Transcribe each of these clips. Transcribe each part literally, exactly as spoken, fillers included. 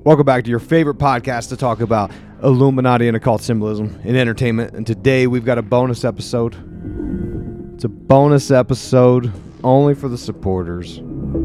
Welcome back to your favorite podcast to talk about Illuminati and occult symbolism in entertainment. And today we've got a bonus episode. It's a bonus episode only for the supporters.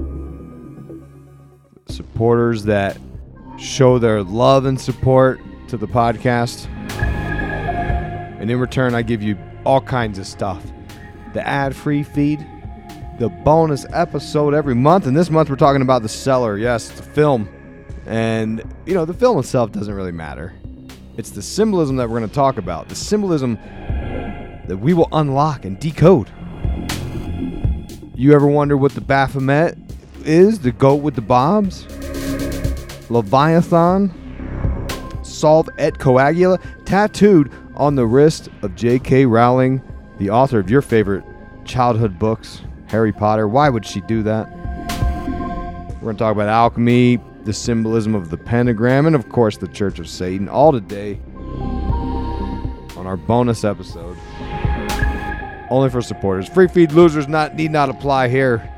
Supporters that show their love and support to the podcast. And in return, I give you all kinds of stuff. The ad-free feed, the bonus episode every month. And this month we're talking about The Cellar. Yes, it's a film. And, you know, the film itself doesn't really matter. It's the symbolism that we're going to talk about. The symbolism that we will unlock and decode. You ever wonder what the Baphomet is? The goat with the bobs? Leviathan? Solve et coagula? Tattooed on the wrist of J K Rowling, the author of your favorite childhood books, Harry Potter. Why would she do that? We're going to talk about alchemy, the symbolism of the pentagram, and of course the Church of Satan, all today on our bonus episode. Only for supporters. Free feed losers not need not apply here.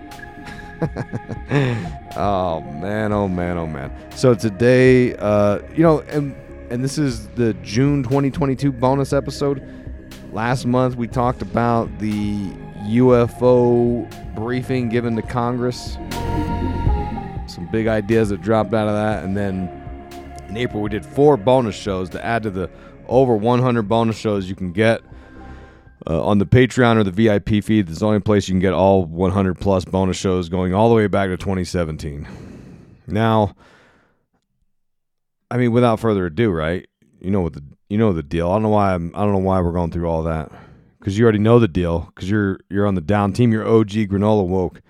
Oh man, oh man, oh man. So today, uh, you know, and and this is the June twenty twenty-two bonus episode. Last month we talked about the U F O briefing given to Congress. Some big ideas that dropped out of that. And then in April, we did four bonus shows to add to the over one hundred bonus shows you can get uh, on the Patreon or the V I P feed. It's the only place you can get all one hundred plus bonus shows going all the way back to twenty seventeen. Now, I mean, without further ado, right? You know what the you know the deal. I don't know why I'm, I don't know why we're going through all that, because you already know the deal. Because you're you're on the down team. You're O G granola woke.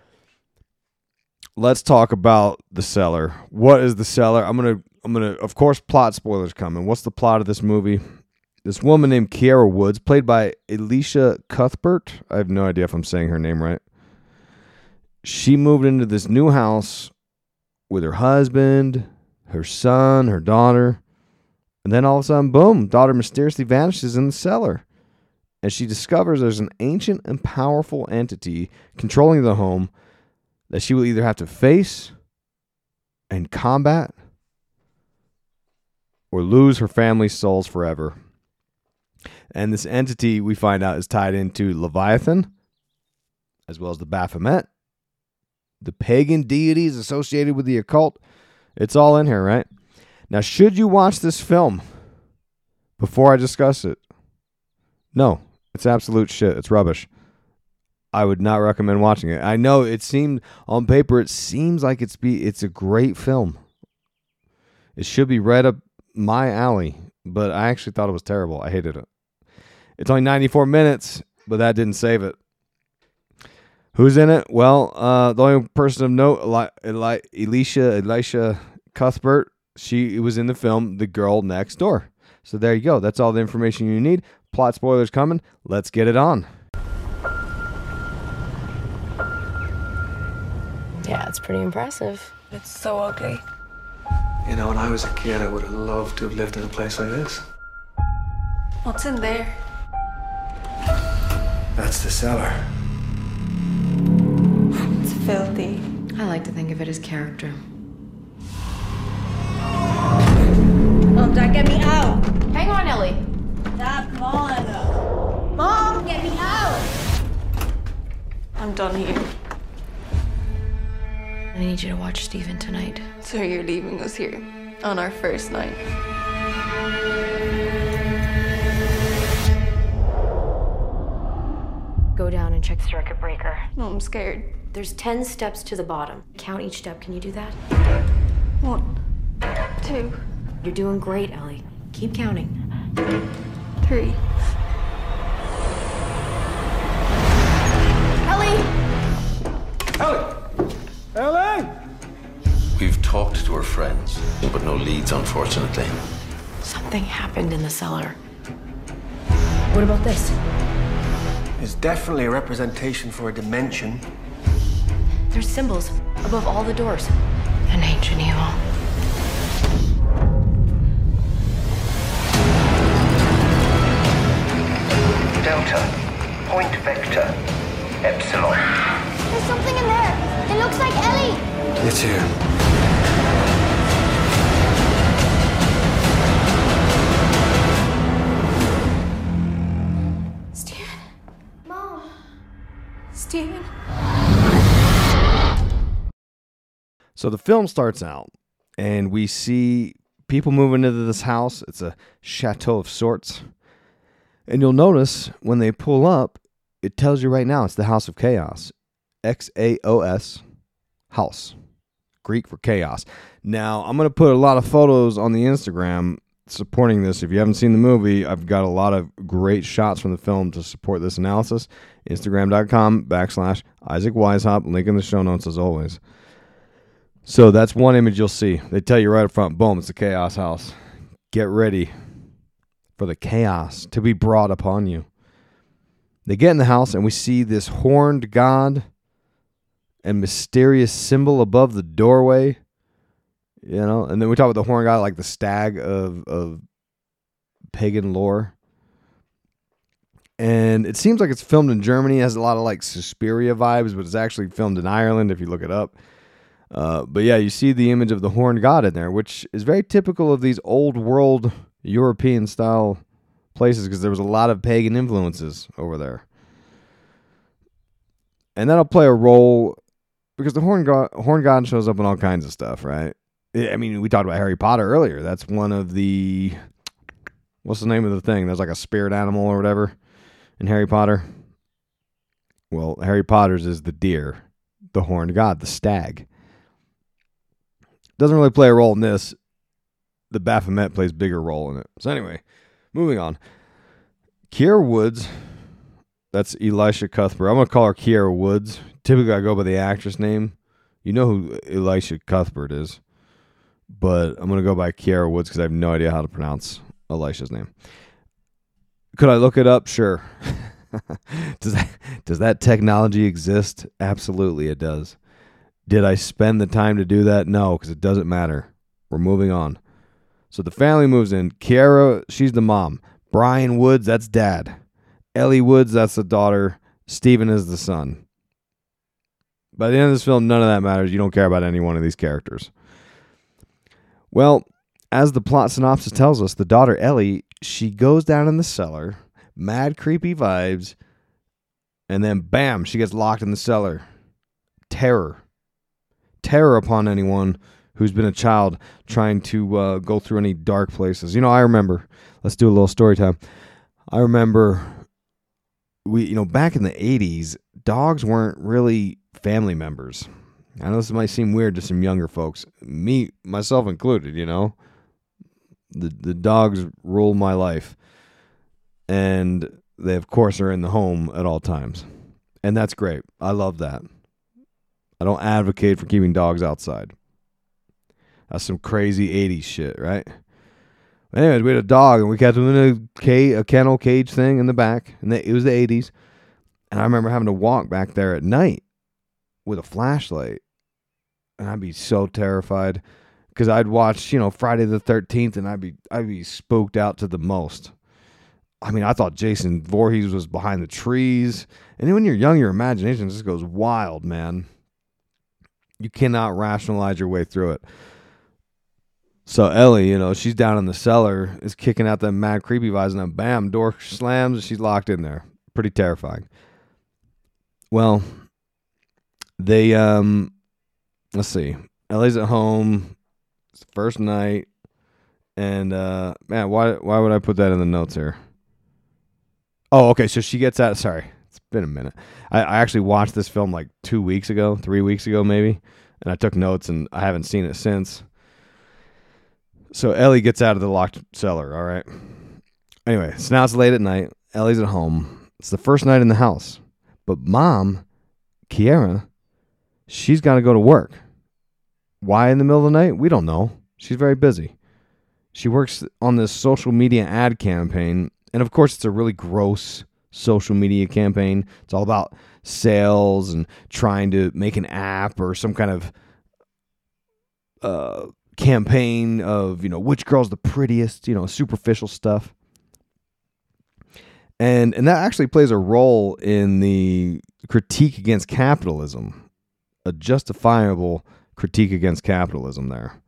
Let's talk about The Cellar. What is The Cellar? I'm gonna, I'm gonna, of course, plot spoilers coming. What's the plot of this movie? This woman named Kiera Woods, played by Elisha Cuthbert. I have no idea if I'm saying her name right. She moved into this new house with her husband, her son, her daughter, and then all of a sudden, boom, daughter mysteriously vanishes in the cellar. And she discovers there's an ancient and powerful entity controlling the home that she will either have to face and combat or lose her family's souls forever. And this entity, we find out, is tied into Leviathan, as well as the Baphomet, the pagan deities associated with the occult. It's all in here, right? Now, should you watch this film before I discuss it? No, it's absolute shit. It's rubbish. I would not recommend watching it. I know it seemed, on paper, it seems like it's be it's a great film. It should be right up my alley, but I actually thought it was terrible. I hated it. It's only ninety-four minutes, but that didn't save it. Who's in it? Well, uh, the only person of note, Eli- Eli- Elisha, Elisha Cuthbert, she was in the film The Girl Next Door. So there you go. That's all the information you need. Plot spoilers coming. Let's get it on. Yeah, it's pretty impressive. It's so ugly. You know, when I was a kid, I would have loved to have lived in a place like this. What's in there? That's the cellar. It's filthy. I like to think of it as character. Mom, Dad, get me out! Hang on, Ellie. Dad, come on. Mom, get me out! I'm done here. I need you to watch Stephen tonight. So you're leaving us here on our first night. Go down and check the circuit breaker. No, I'm scared. There's ten steps to the bottom. Count each step. Can you do that? One, two, You're doing great, Ellie. Keep counting. three. Ellie! Ellie! Ellie! We've talked to her friends, but no leads, unfortunately. Something happened in the cellar. What about this? It's definitely a representation for a dimension. There's symbols above all the doors. An ancient evil. Delta, point vector, epsilon. There's something in there. It looks like Ellie. It's here. So the film starts out, and we see people moving into this house. It's a chateau of sorts. And you'll notice when they pull up, it tells you right now it's the House of Chaos. X A O S, house. Greek for chaos. Now, I'm going to put a lot of photos on the Instagram supporting this. If you haven't seen the movie, I've got a lot of great shots from the film to support this analysis. Instagram.com backslash Isaac Weishaupt. Link in the show notes as always. So that's one image you'll see. They tell you right up front, boom, it's the Chaos House. Get ready for the chaos to be brought upon you. They get in the house and we see this horned god and mysterious symbol above the doorway. You know, and then we talk about the horned god like the stag of, of pagan lore. And it seems like it's filmed in Germany. It has a lot of like Suspiria vibes, but it's actually filmed in Ireland if you look it up. Uh, but yeah, you see the image of the horned god in there, which is very typical of these old world European style places because there was a lot of pagan influences over there. And that'll play a role because the horned god, horned god shows up in all kinds of stuff, right? I mean, we talked about Harry Potter earlier. That's one of the, what's the name of the thing? There's like a spirit animal or whatever in Harry Potter. Well, Harry Potter's is the deer, the horned god, the stag. Doesn't really play a role in this. The Baphomet plays a bigger role in it. So anyway, moving on. Kiera Woods, that's Elisha Cuthbert. I'm going to call her Kiera Woods. Typically, I go by the actress name. You know who Elisha Cuthbert is. But I'm going to go by Kiera Woods because I have no idea how to pronounce Elisha's name. Could I look it up? Sure. does that, does that technology exist? Absolutely, it does. Did I spend the time to do that? No, because it doesn't matter. We're moving on. So the family moves in. Kiera, she's the mom. Brian Woods, that's dad. Ellie Woods, that's the daughter. Stephen is the son. By the end of this film, none of that matters. You don't care about any one of these characters. Well, as the plot synopsis tells us, the daughter Ellie, she goes down in the cellar, mad creepy vibes, and then bam, she gets locked in the cellar. Terror. Terror upon anyone who's been a child trying to uh, go through any dark places. You know, I remember, let's do a little story time. I remember, we, you know, back in the eighties, dogs weren't really family members. I know this might seem weird to some younger folks, me, myself included, you know. The, the dogs rule my life. And they, of course, are in the home at all times. And that's great. I love that. I don't advocate for keeping dogs outside. That's some crazy eighties shit, right? But anyways, we had a dog, and we kept him in a, cage, a kennel cage thing in the back. And it was the eighties. And I remember having to walk back there at night with a flashlight. And I'd be so terrified. Because I'd watch, you know, Friday the thirteenth, and I'd be I'd be spooked out to the most. I mean, I thought Jason Voorhees was behind the trees. And then when you're young, your imagination just goes wild, man. You cannot rationalize your way through it. So Ellie, you know, she's down in the cellar, is kicking out them mad creepy vibes, and then bam, door slams, and she's locked in there. Pretty terrifying. Well, they, um, let's see. Ellie's at home. It's the first night. And, uh, man, why, why would I put that in the notes here? Oh, okay, so she gets out, sorry. It's been a minute. I, I actually watched this film like two weeks ago, three weeks ago maybe, and I took notes, and I haven't seen it since. So Ellie gets out of the locked cellar, all right? Anyway, so now it's late at night. Ellie's at home. It's the first night in the house. But mom, Kiera, she's got to go to work. Why in the middle of the night? We don't know. She's very busy. She works on this social media ad campaign, and of course it's a really gross social media campaign. It's all about sales and trying to make an app or some kind of uh, campaign of, you know, which girl's the prettiest, you know, superficial stuff. And and that actually plays a role in the critique against capitalism, a justifiable critique against capitalism there.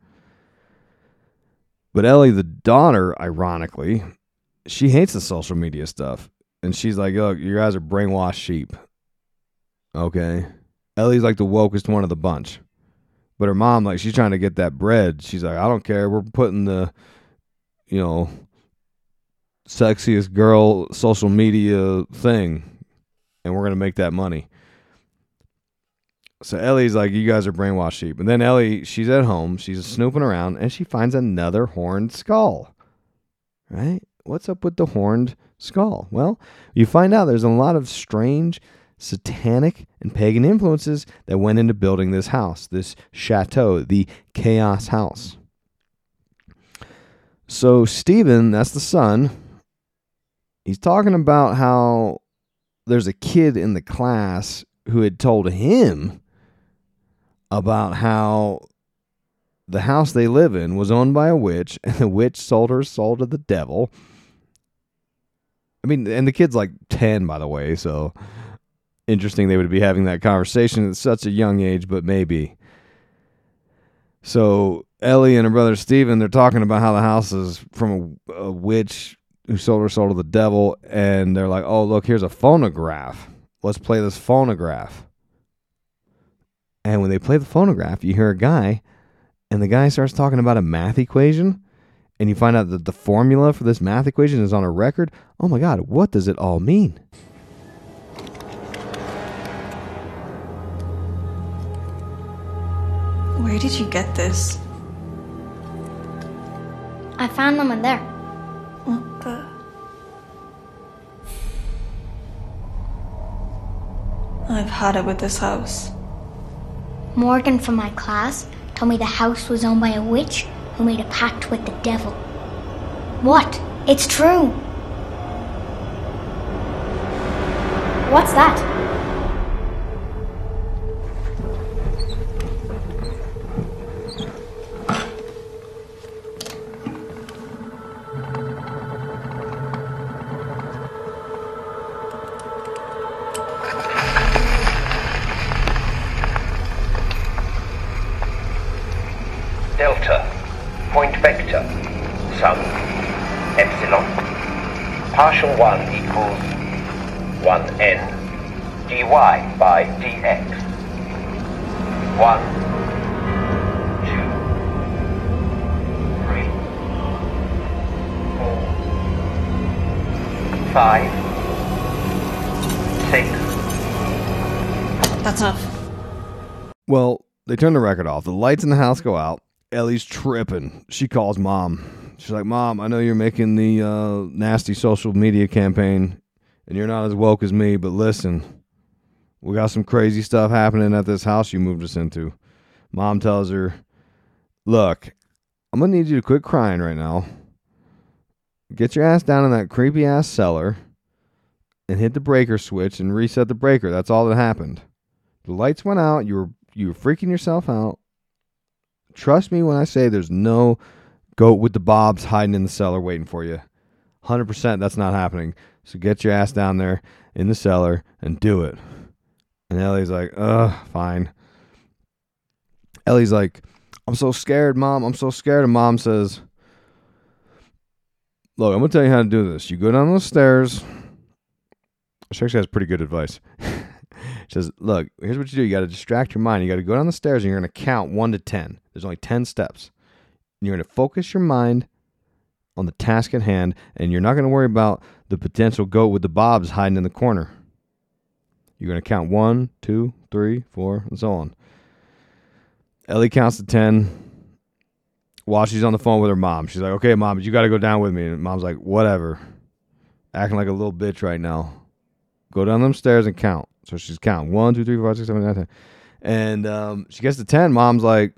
But Ellie, the daughter, ironically, she hates the social media stuff. And she's like, look, you guys are brainwashed sheep. Okay. Ellie's like the wokest one of the bunch. But her mom, like, she's trying to get that bread. She's like, I don't care. We're putting the, you know, sexiest girl social media thing, and we're going to make that money. So Ellie's like, you guys are brainwashed sheep. And then Ellie, she's at home. She's snooping around, and she finds another horned skull. Right? What's up with the horned skull? Well, you find out there's a lot of strange satanic and pagan influences that went into building this house, this chateau, the Chaos House. So Stephen, that's the son, he's talking about how there's a kid in the class who had told him about how the house they live in was owned by a witch, and the witch sold her soul to the devil. I mean, and the kid's like ten, by the way, so interesting they would be having that conversation at such a young age, but maybe. So Ellie and her brother Steven, they're talking about how the house is from a, a witch who sold her soul to the devil, and they're like, oh, look, here's a phonograph. Let's play this phonograph. And when they play the phonograph, you hear a guy, and the guy starts talking about a math equation, and you find out that the formula for this math equation is on a record. Oh my God, what does it all mean? Where did you get this? I found them in there. What the? I've had it with this house. Morgan from my class told me the house was owned by a witch who made a pact with the devil. What? It's true. What's that? Delta, point vector, sum, epsilon, partial one equals one n dy by dx. one, two, three, four, five, six. That's enough. Well, they turn the record off. The lights in the house go out. Ellie's tripping. She calls mom. She's like, Mom, I know you're making the uh, nasty social media campaign, and you're not as woke as me, but listen, we got some crazy stuff happening at this house you moved us into. Mom tells her, look, I'm going to need you to quit crying right now. Get your ass down in that creepy-ass cellar and hit the breaker switch and reset the breaker. That's all that happened. The lights went out. You were, you were freaking yourself out. Trust me when I say there's no goat with the bobs hiding in the cellar waiting for you. one hundred percent that's not happening. So get your ass down there in the cellar and do it. And Ellie's like, ugh, fine. Ellie's like, I'm so scared, Mom. I'm so scared. And Mom says, look, I'm going to tell you how to do this. You go down those stairs. She actually has pretty good advice. She says, look, here's what you do. You got to distract your mind. You got to go down the stairs and you're going to count one to ten. There's only ten steps. And you're going to focus your mind on the task at hand, and you're not going to worry about the potential goat with the bobs hiding in the corner. You're going to count one, two, three, four, and so on. Ellie counts to ten while she's on the phone with her mom. She's like, okay, Mom, but you got to go down with me. And Mom's like, whatever. Acting like a little bitch right now. Go down them stairs and count. So she's counting. One, two, three, four, five, six, seven, eight, nine, ten. And um, she gets to ten. Mom's like,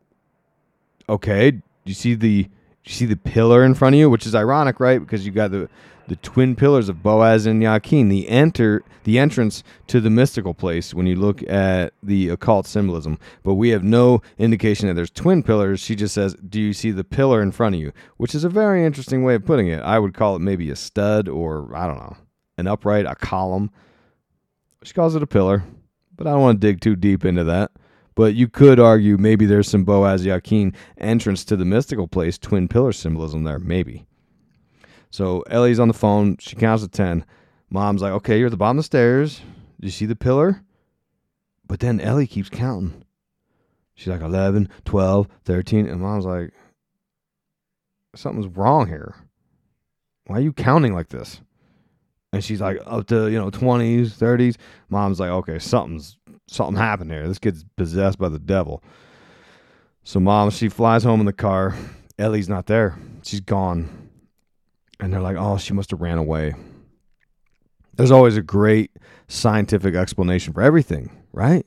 okay, do you see the do you see the pillar in front of you? Which is ironic, right? Because you got the, the twin pillars of Boaz and Yakin, the enter the entrance to the mystical place when you look at the occult symbolism. But we have no indication that there's twin pillars. She just says, do you see the pillar in front of you? Which is a very interesting way of putting it. I would call it maybe a stud or, I don't know, an upright, a column. She calls it a pillar, but I don't want to dig too deep into that. But you could argue maybe there's some Boaz Yakin entrance to the mystical place, twin pillar symbolism there, maybe. So Ellie's on the phone. She counts to ten. Mom's like, okay, you're at the bottom of the stairs. Do you see the pillar? But then Ellie keeps counting. She's like eleven, twelve, thirteen. And Mom's like, something's wrong here. Why are you counting like this? And she's like, up to, you know, twenties, thirties. Mom's like, okay, something's something happened here. This kid's possessed by the devil. So Mom, she flies home in the car. Ellie's not there. She's gone. And they're like, oh, she must have ran away. There's always a great scientific explanation for everything, right?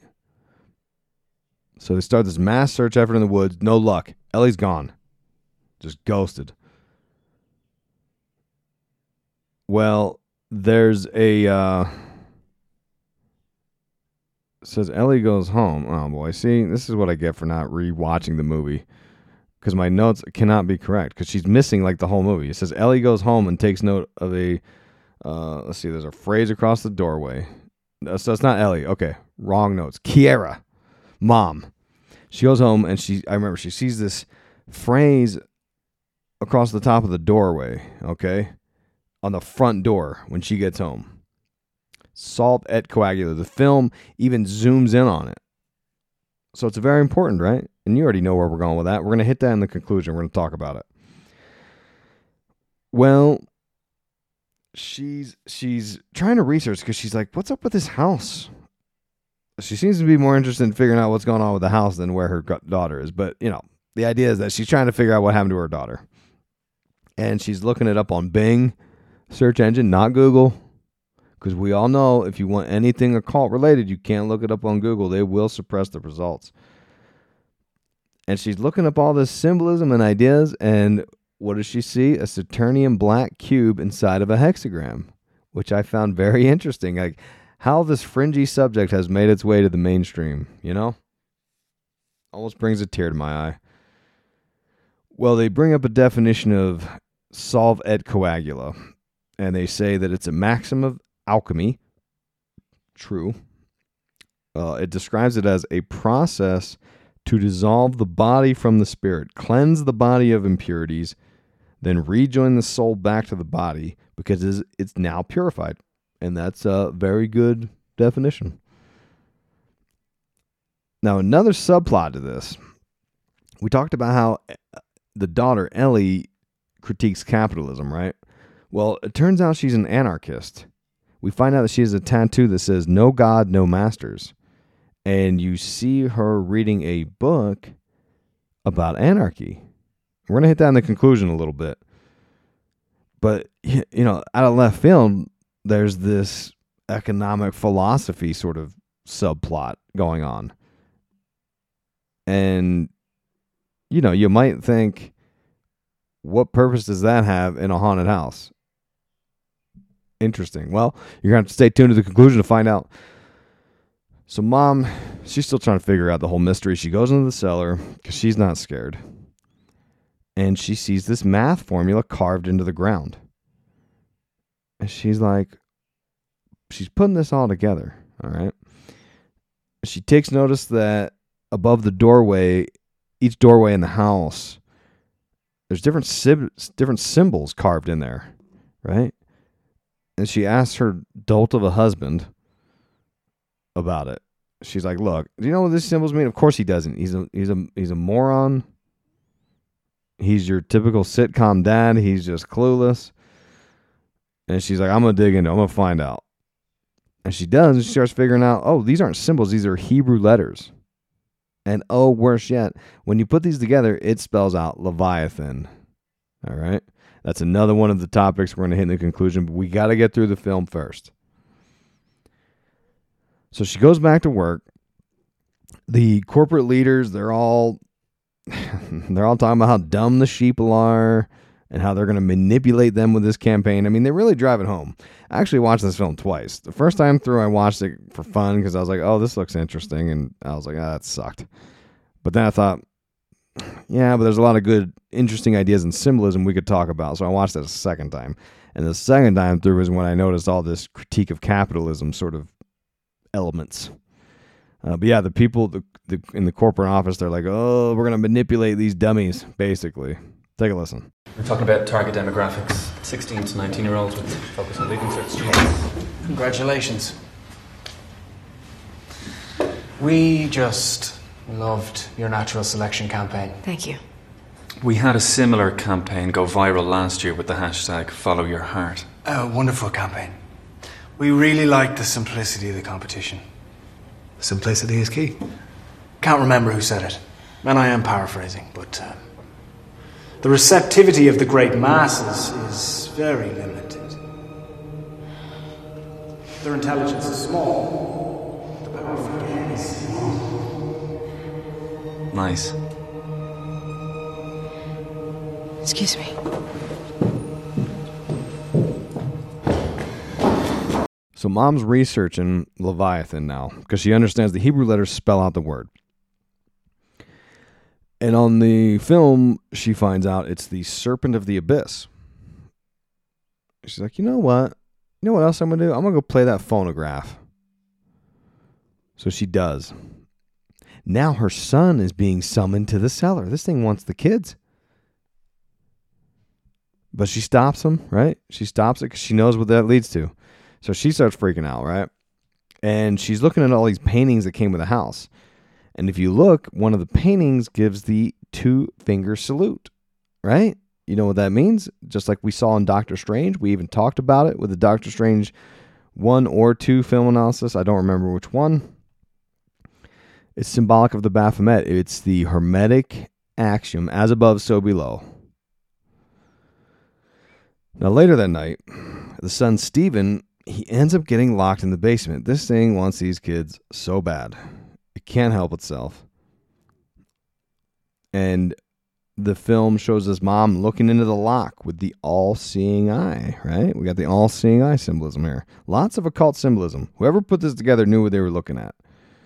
So they start this mass search effort in the woods. No luck. Ellie's gone. Just ghosted. Well, there's a... Uh, says Ellie goes home. Oh, boy. See, this is what I get for not rewatching the movie. Because my notes cannot be correct. Because she's missing, like, the whole movie. It says Ellie goes home and takes note of a... Uh, let's see, there's a phrase across the doorway. No, so it's not Ellie. Okay, wrong notes. Kiera, Mom. She goes home and she, I remember she sees this phrase across the top of the doorway, okay, on the front door when she gets home. Solve et coagula. The film even zooms in on it. So it's very important, right? And you already know where we're going with that. We're going to hit that in the conclusion. We're going to talk about it. Well... She's she's trying to research because she's like, what's up with this house? She seems to be more interested in figuring out what's going on with the house than where her daughter is. But, you know, the idea is that she's trying to figure out what happened to her daughter. And she's looking it up on Bing search engine, not Google. Because we all know if you want anything occult related, you can't look it up on Google. They will suppress the results. And she's looking up all this symbolism and ideas, and what does she see? A Saturnian black cube inside of a hexagram, which I found very interesting. Like how this fringy subject has made its way to the mainstream, you know? Almost brings a tear to my eye. Well, they bring up a definition of solve et coagula, and they say that it's a maxim of alchemy. True. Uh, it describes it as a process to dissolve the body from the spirit, cleanse the body of impurities, then rejoin the soul back to the body because it's now purified. And that's a very good definition. Now, another subplot to this. We talked about how the daughter, Ellie, critiques capitalism, right? Well, it turns out she's an anarchist. We find out that she has a tattoo that says, no God, no masters. And you see her reading a book about anarchy. We're going to hit that in the conclusion a little bit. But, you know, out of left field, there's this economic philosophy sort of subplot going on. And, you know, you might think, what purpose does that have in a haunted house? Interesting. Well, you're going to have to stay tuned to the conclusion to find out. So Mom, she's still trying to figure out the whole mystery. She goes into the cellar because she's not scared. And she sees this math formula carved into the ground. And she's like, she's putting this all together. All right. She takes notice that above the doorway, each doorway in the house, there's different sim- different symbols carved in there. Right. And she asks her dolt of a husband about it. She's like, look, do you know what this symbols mean? Of course he doesn't. He's a he's a he's a moron. He's your typical sitcom dad. He's just clueless. And she's like, I'm gonna dig into it. I'm gonna find out. And she does, and she starts figuring out, oh, these aren't symbols, these are Hebrew letters. And oh, worse yet, when you put these together, it spells out Leviathan. All right? That's another one of the topics we're gonna hit in the conclusion, but we gotta get through the film first. So she goes back to work. The corporate leaders, they're all they're all talking about how dumb the sheeple are and how they're going to manipulate them with this campaign. I mean, they really drive it home. I actually watched this film twice. The first time through, I watched it for fun because I was like, oh, this looks interesting. And I was like, ah, that sucked. But then I thought, yeah, but there's a lot of good, interesting ideas and symbolism we could talk about. So I watched it a second time. And the second time through was when I noticed all this critique of capitalism sort of elements. Uh, but yeah, the people the, the, in the corporate office, they're like, oh, we're going to manipulate these dummies, basically. Take a listen. We're talking about target demographics, sixteen to nineteen year olds with focus on leaving certain students. Congratulations. We just Loved your natural selection campaign. Thank you. We had a similar campaign go viral last year with the hashtag Follow Your Heart. A wonderful campaign. We really liked the simplicity of the competition. Simplicity is key. Can't remember who said it, and I am paraphrasing, but uh, the receptivity of the great masses is very limited. Their intelligence is small, the power of again is small. Nice. Excuse me. So Mom's researching Leviathan now because she understands the Hebrew letters spell out the word. And on the film, she finds out it's the Serpent of the Abyss. She's like, you know what? You know what else I'm going to do? I'm going to go play that phonograph. So she does. Now her son is being summoned to the cellar. This thing wants the kids. But she stops him, right? She stops it because she knows what that leads to. So she starts freaking out, right? And she's looking at all these paintings that came with the house. And if you look, one of the paintings gives the two-finger salute, right? You know what that means? Just like we saw in Doctor Strange. We even talked about it with the Doctor Strange one or two film analysis. I don't remember which one. It's symbolic of the Baphomet. It's the Hermetic axiom, as above, so below. Now, later that night, the son, Stephen, he ends up getting locked in the basement. This thing wants these kids so bad. It can't help itself. And the film shows his mom looking into the lock with the all-seeing eye, right? We got the all-seeing eye symbolism here. Lots of occult symbolism. Whoever put this together knew what they were looking at.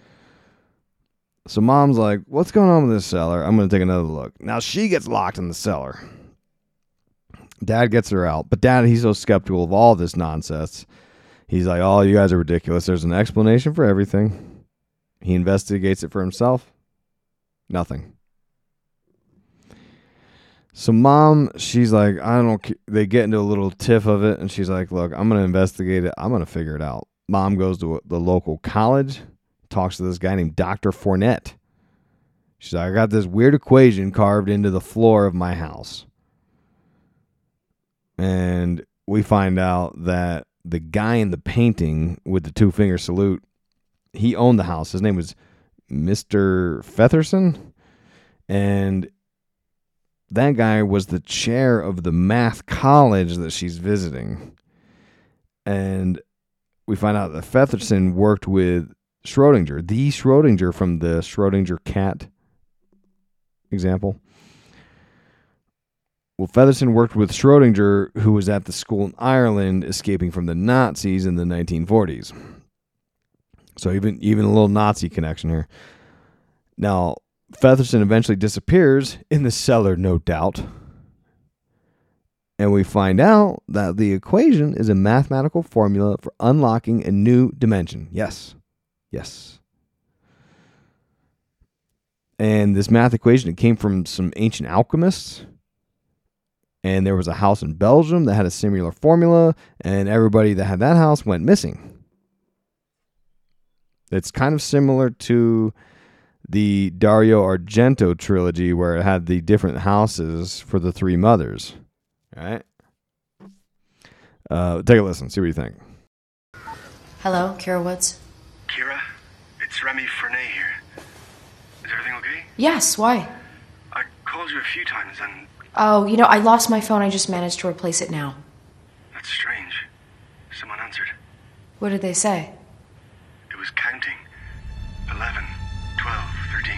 So Mom's like, what's going on with this cellar? I'm going to take another look. Now she gets locked in the cellar. Dad gets her out. But Dad, he's so skeptical of all this nonsense. He's like, oh, you guys are ridiculous. There's an explanation for everything. He investigates it for himself. Nothing. So Mom, she's like, I don't, they get into a little tiff of it. And she's like, look, I'm going to investigate it. I'm going to figure it out. Mom goes to the local college, talks to this guy named Doctor Fournette. She's like, I got this weird equation carved into the floor of my house. And we find out that the guy in the painting with the two-finger salute, he owned the house. His name was Mister Featherson. And that guy was the chair of the math college that she's visiting. And we find out that Featherson worked with Schrodinger, the Schrodinger from the Schrodinger cat example. Well, Featherson worked with Schrodinger, who was at the school in Ireland, escaping from the Nazis in the nineteen forties. So even, even a little Nazi connection here. Now, Featherson eventually disappears in the cellar, no doubt. And we find out that the equation is a mathematical formula for unlocking a new dimension. Yes. Yes. And this math equation, it came from some ancient alchemists. And there was a house in Belgium that had a similar formula, and everybody that had that house went missing. It's kind of similar to the Dario Argento trilogy, where it had the different houses for the three mothers. All right? Uh, take a listen. See what you think. Hello, Kira Woods. Kira, it's Remy Fernet here. Is everything okay? Yes, why? I called you a few times and... Oh, you know, I lost my phone. I just managed to replace it now. That's strange. Someone answered. What did they say? It was counting. Eleven, twelve, thirteen.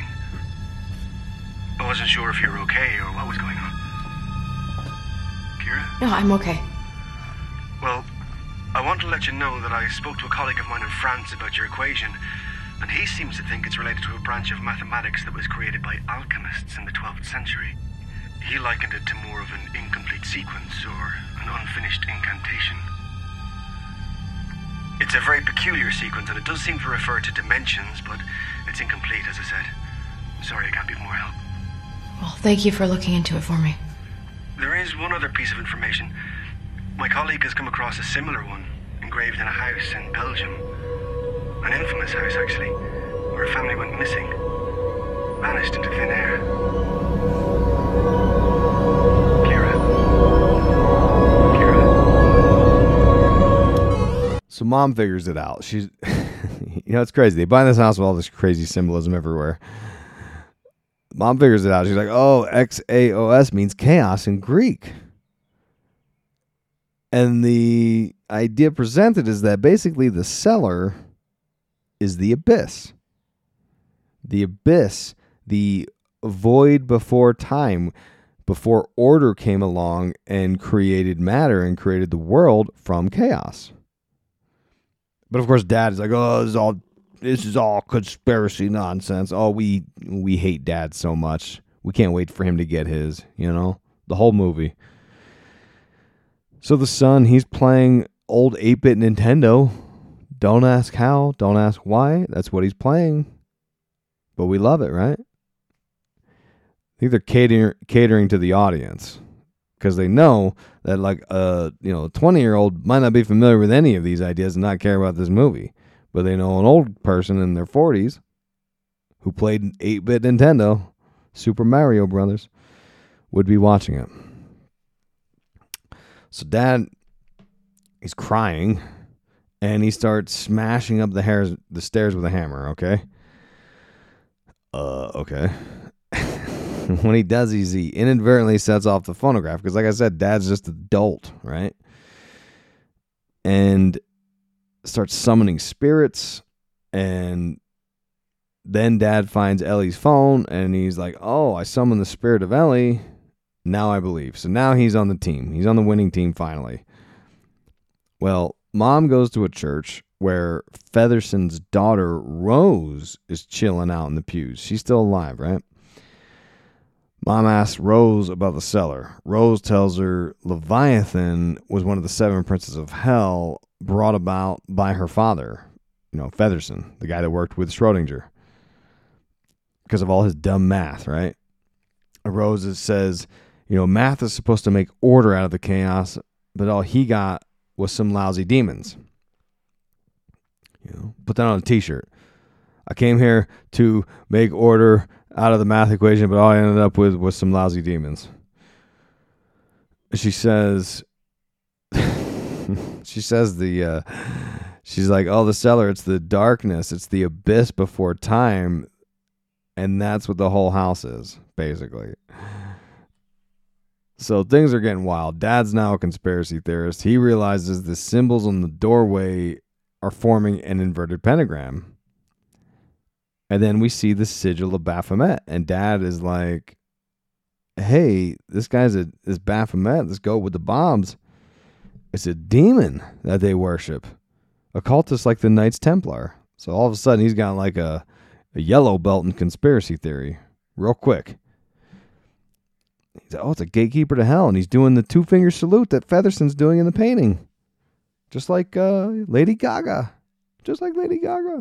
I wasn't sure if you were okay or what was going on. Kira? No, I'm okay. Well, I want to let you know that I spoke to a colleague of mine in France about your equation, and he seems to think it's related to a branch of mathematics that was created by alchemists in the twelfth century. He likened it to more of an incomplete sequence or an unfinished incantation. It's a very peculiar sequence, and it does seem to refer to dimensions, but it's incomplete, as I said. Sorry I can't be of more help. Well, thank you for looking into it for me. There is one other piece of information. My colleague has come across a similar one, engraved in a house in Belgium. An infamous house, actually, where a family went missing. vanished into thin air. So mom figures it out. She's, you know, it's crazy. They buy this house with all this crazy symbolism everywhere. Mom figures it out. She's like, oh, X A O S means chaos in Greek. And the idea presented is that basically the cellar is the abyss. The abyss, the void before time, before order came along and created matter and created the world from chaos. But of course, Dad is like, "Oh, this is all this is all conspiracy nonsense. Oh, we we hate Dad so much. We can't wait for him to get his. You know, the whole movie." So the son, he's playing old eight-bit Nintendo. Don't ask how. Don't ask why. That's what he's playing. But we love it, right? I think they're catering catering to the audience. Because they know that, like, a you know, twenty-year-old might not be familiar with any of these ideas and not care about this movie. But they know an old person in their forties who played eight-bit Nintendo, Super Mario Brothers, would be watching it. So Dad, he's crying, and he starts smashing up the, hairs, the stairs with a hammer, okay? Uh, okay. When he does, he's, he inadvertently sets off the phonograph. Because like I said, Dad's just an adult, right? And starts summoning spirits. And then Dad finds Ellie's phone. And he's like, oh, I summoned the spirit of Ellie. Now I believe. So now he's on the team. He's on the winning team finally. Well, Mom goes to a church where Featherson's daughter, Rose, is chilling out in the pews. She's still alive, right? Mom asks Rose about the cellar. Rose tells her Leviathan was one of the seven princes of hell brought about by her father, you know, Featherson, the guy that worked with Schrodinger, because of all his dumb math, right? Rose says, you know, math is supposed to make order out of the chaos, but all he got was some lousy demons. You know, put that on a t-shirt. I came here to make order out of the math equation, but all I ended up with was some lousy demons. She says, she says the, uh, she's like, oh, the cellar, it's the darkness, it's the abyss before time, and that's what the whole house is, basically. So things are getting wild. Dad's now a conspiracy theorist. He realizes the symbols on the doorway are forming an inverted pentagram. And then we see the sigil of Baphomet. And Dad is like, hey, this guy's a this Baphomet. Let's go with the bombs. It's a demon that they worship. A cultist like the Knights Templar. So all of a sudden he's got like a, a yellow belt in conspiracy theory. Real quick. He's like, oh, it's a gatekeeper to hell. And he's doing the two-finger salute that Featherson's doing in the painting. Just like uh, Lady Gaga. Just like Lady Gaga.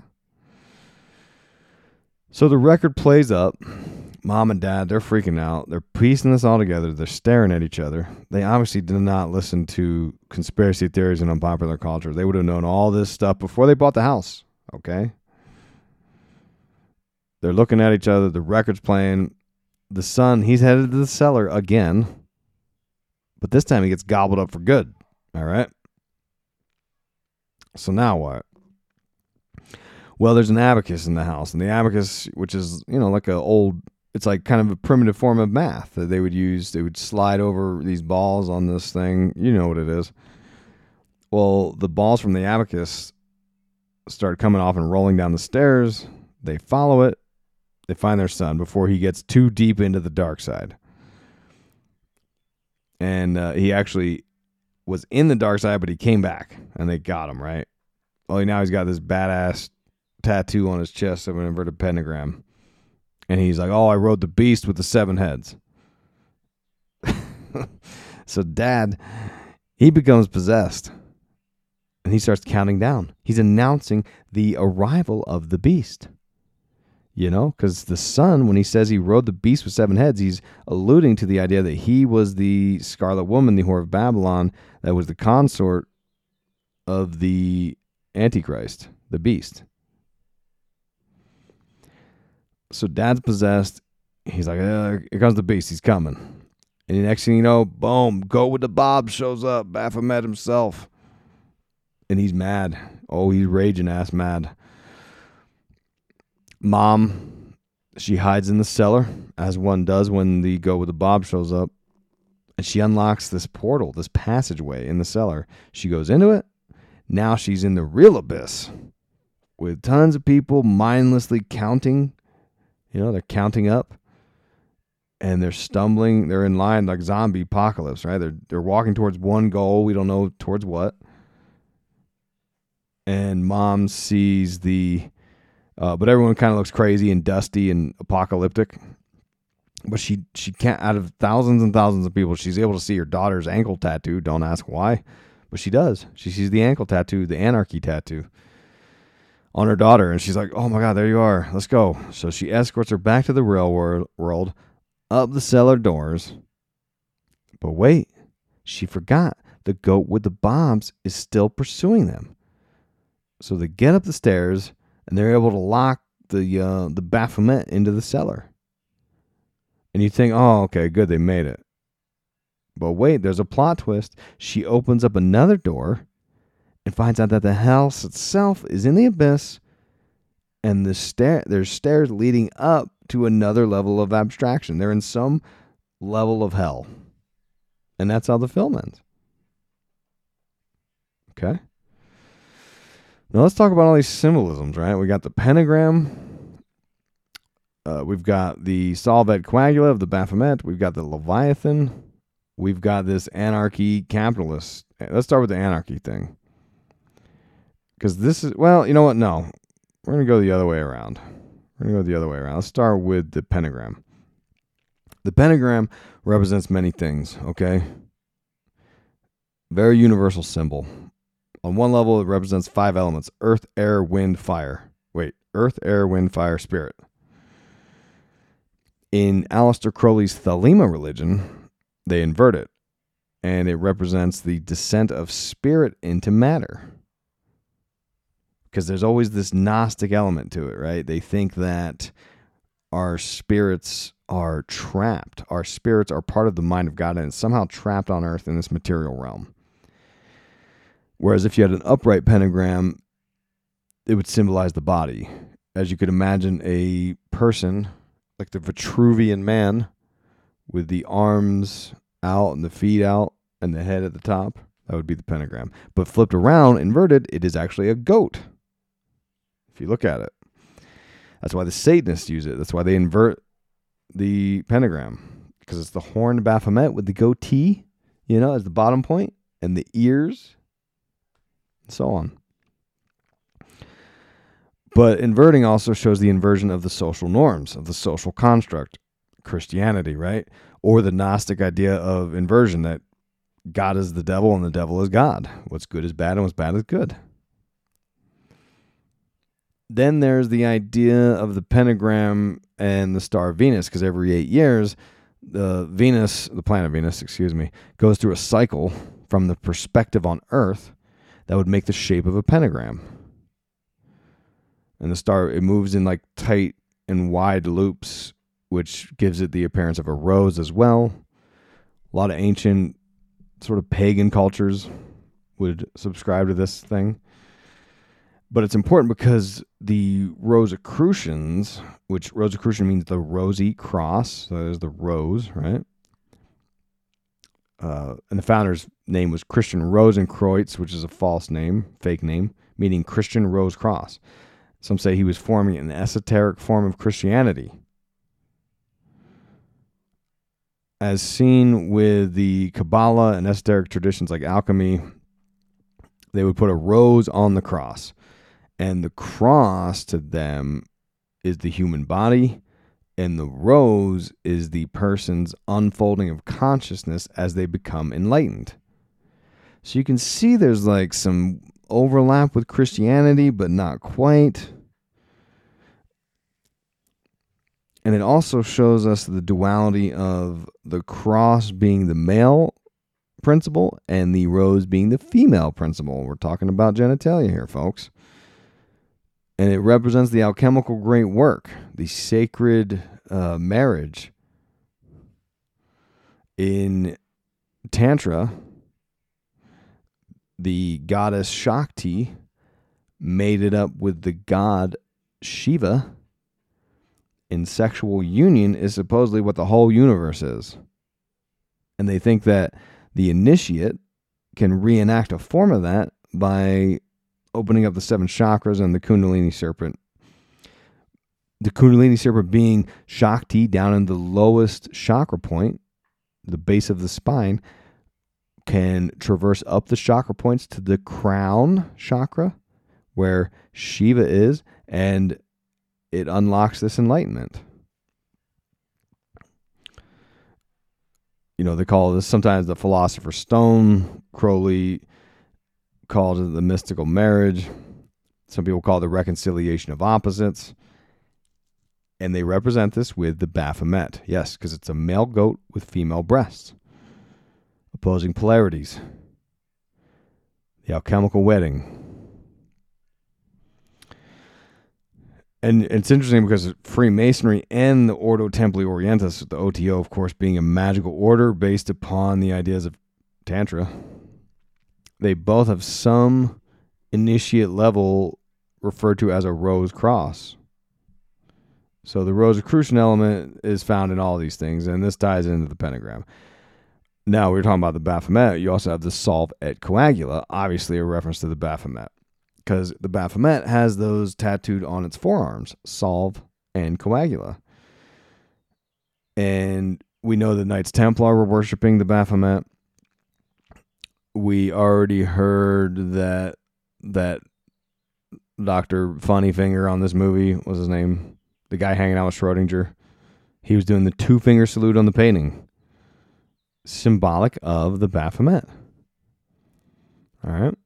So the record plays up. Mom and Dad, they're freaking out. They're piecing this all together. They're staring at each other. They obviously did not listen to conspiracy theories and unpopular culture. They would have known all this stuff before they bought the house. Okay? They're looking at each other. The record's playing. The son, he's headed to the cellar again. But this time he gets gobbled up for good. All right? So now what? Well, there's an abacus in the house. And the abacus, which is, you know, like a old, it's like kind of a primitive form of math that they would use. They would slide over these balls on this thing. You know what it is. Well, the balls from the abacus start coming off and rolling down the stairs. They follow it. They find their son before he gets too deep into the dark side. And uh, he actually was in the dark side, but he came back, and they got him, right? Well, now he's got this badass tattoo on his chest of an inverted pentagram. And he's like, oh, I rode the beast with the seven heads. So Dad, he becomes possessed. And he starts counting down. He's announcing the arrival of the beast. You know, because the son, when he says he rode the beast with seven heads, he's alluding to the idea that he was the Scarlet Woman, the Whore of Babylon, that was the consort of the Antichrist, the beast. So dad's possessed. He's like, uh, here comes the beast. He's coming. And the next thing you know, boom, Go with the Bob shows up. Baphomet himself. And he's mad. Oh, he's raging ass mad. Mom, she hides in the cellar, as one does when the Go with the Bob shows up. And she unlocks this portal, this passageway in the cellar. She goes into it. Now she's in the real abyss with tons of people mindlessly counting. You know, they're counting up. And they're stumbling. They're in line like zombie apocalypse, right? They're they're walking towards one goal. We don't know towards what. And Mom sees the... Uh, but everyone kind of looks crazy and dusty and apocalyptic. But she, she can't... Out of thousands and thousands of people, she's able to see her daughter's ankle tattoo. Don't ask why. But she does. She sees the ankle tattoo, the anarchy tattoo, on her daughter. And she's like, oh my God, there you are. Let's go. So she escorts her back to the real wor- world, up the cellar doors. But wait, she forgot. The Goat with the Bombs is still pursuing them. So they get up the stairs, and they're able to lock the uh, the Baphomet into the cellar. And you think, oh, okay, good, they made it. But wait, there's a plot twist. She opens up another door and finds out that the house itself is in the abyss, and the stair there's stairs leading up to another level of abstraction. They're in some level of hell. And that's how the film ends. Okay? Now let's talk about all these symbolisms, right? We got the pentagram. Uh, we've got the Solvet Coagula of the Baphomet. We've got the Leviathan. We've got this anarchy capitalist. Let's start with the anarchy thing. Because this is, well, you know what? No. We're going to go the other way around. We're going to go the other way around. Let's start with the pentagram. The pentagram represents many things, okay? Very universal symbol. On one level, it represents five elements. Earth, air, wind, fire. Wait, earth, air, wind, fire, spirit. In Aleister Crowley's Thelema religion, they invert it. And it represents the descent of spirit into matter. Because there's always this Gnostic element to it, right? They think that our spirits are trapped. Our spirits are part of the mind of God and it's somehow trapped on earth in this material realm. Whereas if you had an upright pentagram, it would symbolize the body. As you could imagine, a person like the Vitruvian man with the arms out and the feet out and the head at the top, that would be the pentagram. But flipped around, inverted, it is actually a goat. If you look at it. That's why the Satanists use it. That's why they invert the pentagram. Because it's the horned Baphomet with the goatee, you know, as the bottom point, and the ears, and so on. But inverting also shows the inversion of the social norms, of the social construct, Christianity, right? Or the Gnostic idea of inversion, that God is the devil and the devil is God. What's good is bad and what's bad is good. Then there's the idea of the pentagram and the star Venus, because every eight years, the Venus, the planet Venus, excuse me, goes through a cycle from the perspective on Earth that would make the shape of a pentagram. And the star, it moves in like tight and wide loops, which gives it the appearance of a rose as well. A lot of ancient sort of pagan cultures would subscribe to this thing. But it's important because the Rosicrucians, which Rosicrucian means the rosy cross, so there's the rose, right? Uh, and the founder's name was Christian Rosenkreutz, which is a false name, fake name, meaning Christian Rose Cross. Some say he was forming an esoteric form of Christianity. As seen with the Kabbalah and esoteric traditions like alchemy, they would put a rose on the cross. And the cross to them is the human body, and the rose is the person's unfolding of consciousness as they become enlightened. So you can see there's like some overlap with Christianity, but not quite. And it also shows us the duality of the cross being the male principle and the rose being the female principle. We're talking about genitalia here, folks. And it represents the alchemical great work, the sacred uh, marriage. In Tantra, the goddess Shakti mated up with the god Shiva in sexual union is supposedly what the whole universe is. And they think that the initiate can reenact a form of that by opening up the seven chakras and the Kundalini serpent. The Kundalini serpent being Shakti down in the lowest chakra point, the base of the spine, can traverse up the chakra points to the crown chakra where Shiva is, and it unlocks this enlightenment. You know, they call this sometimes the Philosopher's Stone. Crowley called it the mystical marriage. Some people call it the reconciliation of opposites. And they represent this with the Baphomet. Yes, because it's a male goat with female breasts. Opposing polarities. The alchemical wedding. And it's interesting because Freemasonry and the Ordo Templi Orientis, the O T O, of course, being a magical order based upon the ideas of Tantra, they both have some initiate level referred to as a rose cross. So the Rosicrucian element is found in all these things, and this ties into the pentagram. Now, we were talking about the Baphomet. You also have the Solve et Coagula, obviously a reference to the Baphomet. Because the Baphomet has those tattooed on its forearms, Solve and Coagula. And we know the Knights Templar were worshiping the Baphomet. We already heard that that Doctor Funnyfinger on this movie, what's his name? The guy hanging out with Schrodinger. He was doing the two-finger salute on the painting. Symbolic of the Baphomet. All right.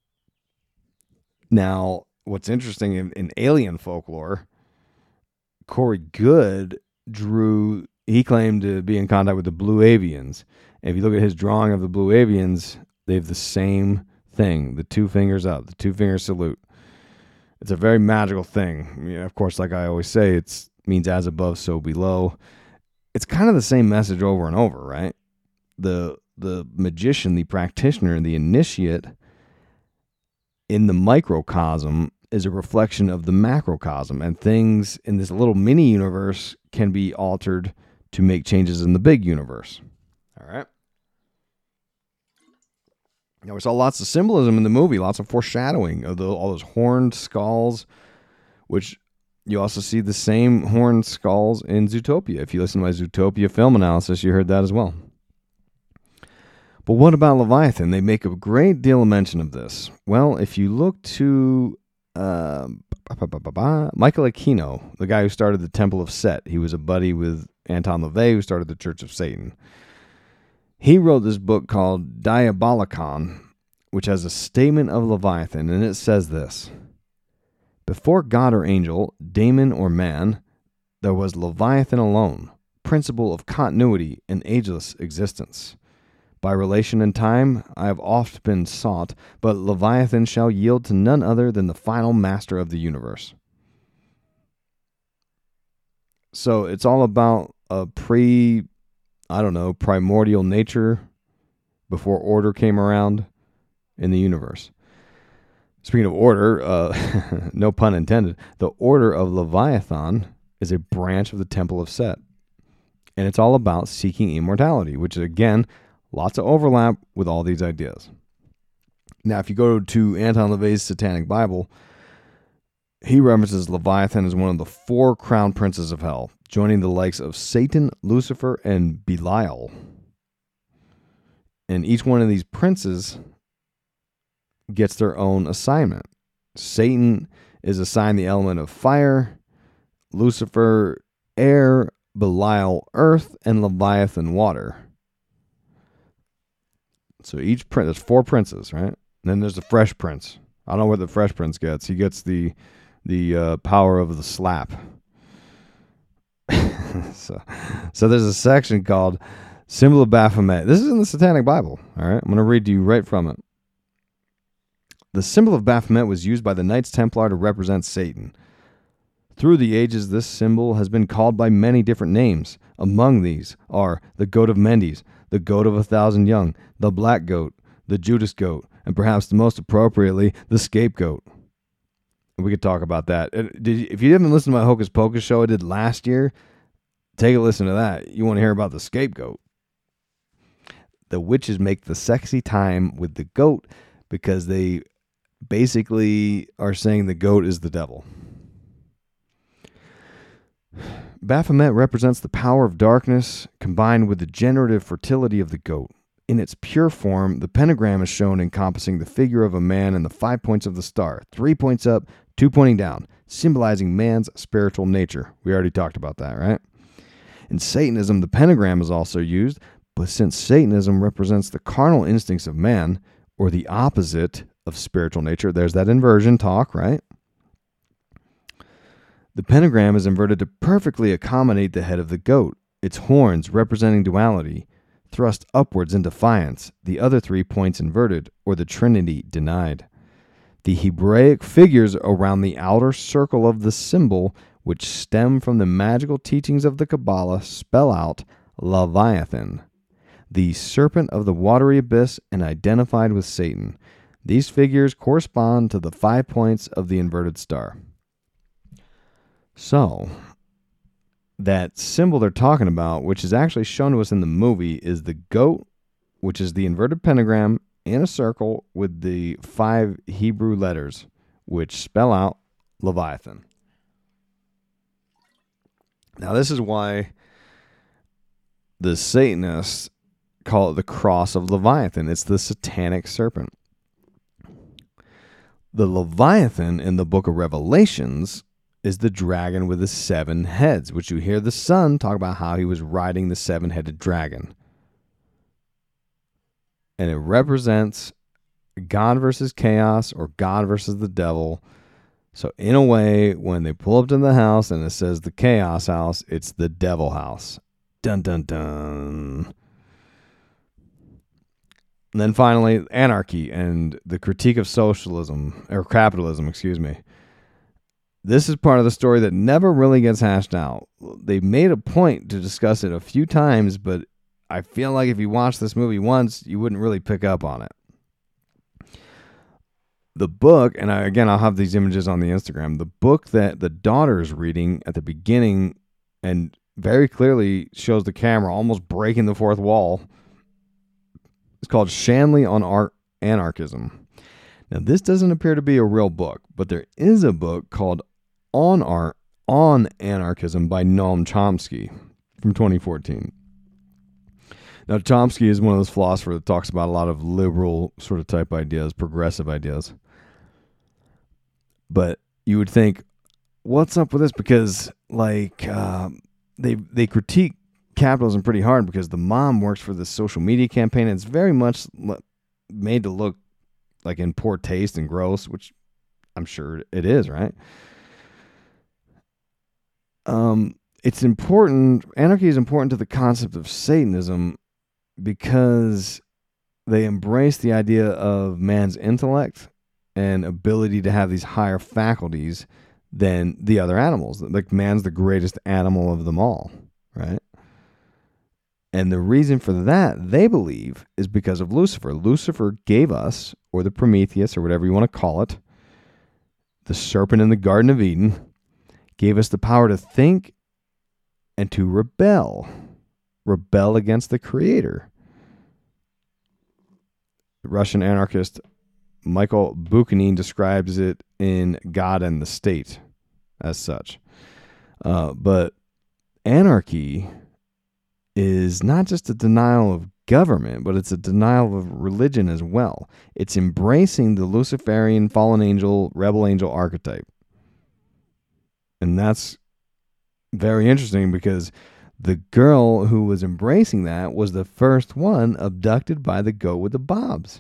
Now, what's interesting in, in alien folklore, Corey Goode drew, he claimed to be in contact with the Blue Avians. And if you look at his drawing of the Blue Avians, they have the same thing, the two fingers up, the two finger salute. It's a very magical thing. You know, of course, like I always say, it means as above, so below. It's kind of the same message over and over, right? The the magician, the practitioner, the initiate in the microcosm is a reflection of the macrocosm, and things in this little mini universe can be altered to make changes in the big universe. All right. Now, we saw lots of symbolism in the movie, lots of foreshadowing of the, all those horned skulls, which you also see the same horned skulls in Zootopia. If you listen to my Zootopia film analysis, you heard that as well. But what about Leviathan? They make a great deal of mention of this. Well, if you look to uh, Michael Aquino, the guy who started the Temple of Set, he was a buddy with Anton LaVey, who started the Church of Satan. He wrote this book called Diabolicon, which has a statement of Leviathan, and it says this: before God or angel, daemon or man, there was Leviathan alone, principle of continuity and ageless existence. By relation and time, I have oft been sought, but Leviathan shall yield to none other than the final master of the universe. So it's all about a pre, I don't know, primordial nature before order came around in the universe. Speaking of order, uh, no pun intended, the order of Leviathan is a branch of the Temple of Set. And it's all about seeking immortality, which is, again, lots of overlap with all these ideas. Now, if you go to Anton LaVey's Satanic Bible, he references Leviathan as one of the four crown princes of hell, joining the likes of Satan, Lucifer, and Belial. And each one of these princes gets their own assignment. Satan is assigned the element of fire, Lucifer, air, Belial, earth, and Leviathan, water. So each prince, there's four princes, right? And then there's the Fresh Prince. I don't know what the Fresh Prince gets. He gets the the uh, power of the slap. so, so there's a section called Symbol of Baphomet. This is in the Satanic Bible, all right? I'm going to read to you right from it. The symbol of Baphomet was used by the Knights Templar to represent Satan. Through the ages, this symbol has been called by many different names. Among these are the Goat of Mendes, the Goat of a Thousand Young, the Black Goat, the Judas Goat, and perhaps the most appropriately, the Scapegoat. We could talk about that. If you haven't listened to my Hocus Pocus show I did last year, take a listen to that. You want to hear about the Scapegoat. The witches make the sexy time with the goat because they basically are saying the goat is the devil. Baphomet represents the power of darkness combined with the generative fertility of the goat. In its pure form, the pentagram is shown encompassing the figure of a man and the five points of the star, three points up, two pointing down, symbolizing man's spiritual nature. We already talked about that, right? In Satanism, the pentagram is also used, but since Satanism represents the carnal instincts of man, or the opposite of spiritual nature, there's that inversion talk, right? The pentagram is inverted to perfectly accommodate the head of the goat, its horns representing duality, thrust upwards in defiance, the other three points inverted, or the Trinity denied. The Hebraic figures around the outer circle of the symbol, which stem from the magical teachings of the Kabbalah, spell out Leviathan, the serpent of the watery abyss and identified with Satan. These figures correspond to the five points of the inverted star. So, that symbol they're talking about, which is actually shown to us in the movie, is the goat, which is the inverted pentagram in a circle with the five Hebrew letters, which spell out Leviathan. Now, this is why the Satanists call it the cross of Leviathan. It's the satanic serpent. The Leviathan in the book of Revelations is the dragon with the seven heads, which you hear the son talk about how he was riding the seven-headed dragon. And it represents God versus chaos or God versus the devil. So in a way, when they pull up to the house and it says the chaos house, it's the devil house. Dun, dun, dun. And then finally, anarchy and the critique of socialism, or capitalism, excuse me. This is part of the story that never really gets hashed out. They made a point to discuss it a few times, but I feel like if you watch this movie once, you wouldn't really pick up on it. The book, and I, again, I'll have these images on the Instagram, the book that the daughter is reading at the beginning and very clearly shows the camera almost breaking the fourth wall. It's called Shanley on Art Anarchism. Now, this doesn't appear to be a real book, but there is a book called On Art on Anarchism by Noam Chomsky from twenty fourteen. Now, Chomsky is one of those philosophers that talks about a lot of liberal sort of type ideas, progressive ideas. But you would think, what's up with this? Because, like, uh, they they critique capitalism pretty hard because the mom works for this social media campaign, and it's very much made to look like in poor taste and gross, which I'm sure it is, right? Um, it's important, anarchy is important to the concept of Satanism because they embrace the idea of man's intellect and ability to have these higher faculties than the other animals. Like, man's the greatest animal of them all, right? And the reason for that, they believe, is because of Lucifer. Lucifer gave us, or the Prometheus, or whatever you want to call it, the serpent in the Garden of Eden, gave us the power to think and to rebel. Rebel against the Creator. The Russian anarchist Michael Bakunin describes it in God and the State as such. Uh, but anarchy is not just a denial of government, but it's a denial of religion as well. It's embracing the Luciferian fallen angel, rebel angel archetype. And that's very interesting because the girl who was embracing that was the first one abducted by the goat with the bobs.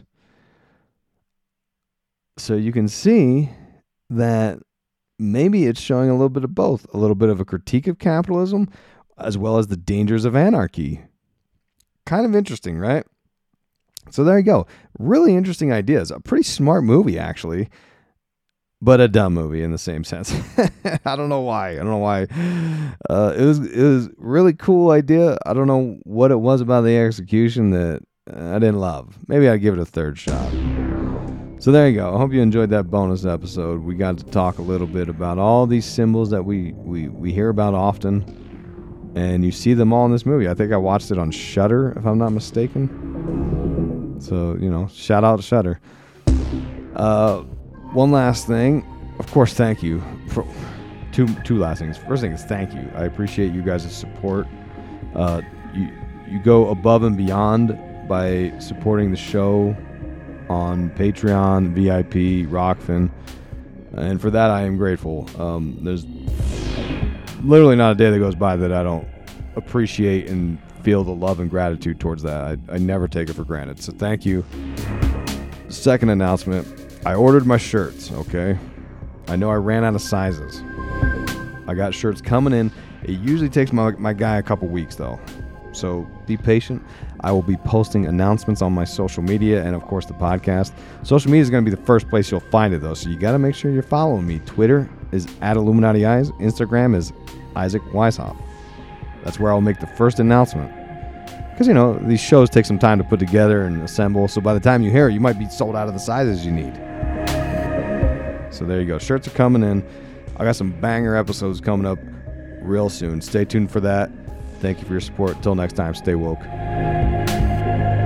So you can see that maybe it's showing a little bit of both. A little bit of a critique of capitalism as well as the dangers of anarchy. Kind of interesting, right? So there you go. Really interesting ideas. A pretty smart movie, actually, but a dumb movie in the same sense. I don't know why. I don't know why. Uh, it was it was really cool idea. I don't know what it was about the execution that I didn't love. Maybe I'd give it a third shot. So there you go. I hope you enjoyed that bonus episode. We got to talk a little bit about all these symbols that we we, we hear about often, and you see them all in this movie. I think I watched it on Shudder, if I'm not mistaken. So, you know, shout out to Shudder. Uh, one last thing. Of course, thank you. For two two last things. First thing is thank you. I appreciate you guys' support. Uh, you you go above and beyond by supporting the show on Patreon, V I P, Rockfin, and for that I am grateful. Um, there's literally not a day that goes by that I don't appreciate and feel the love and gratitude towards that. I, I never take it for granted, so thank you. Second announcement, I ordered my shirts, okay? I know I ran out of sizes. I got shirts coming in. It usually takes my, my guy a couple weeks though, so be patient. I will be posting announcements on my social media and, of course, the podcast. Social media is going to be the first place you'll find it, though, so you got to make sure you're following me. Twitter is at Illuminati Eyes. Instagram is Isaac Weishaupt. That's where I'll make the first announcement. Because, you know, these shows take some time to put together and assemble, so by the time you hear it, you might be sold out of the sizes you need. So there you go. Shirts are coming in. I got some banger episodes coming up real soon. Stay tuned for that. Thank you for your support. Until next time, stay woke.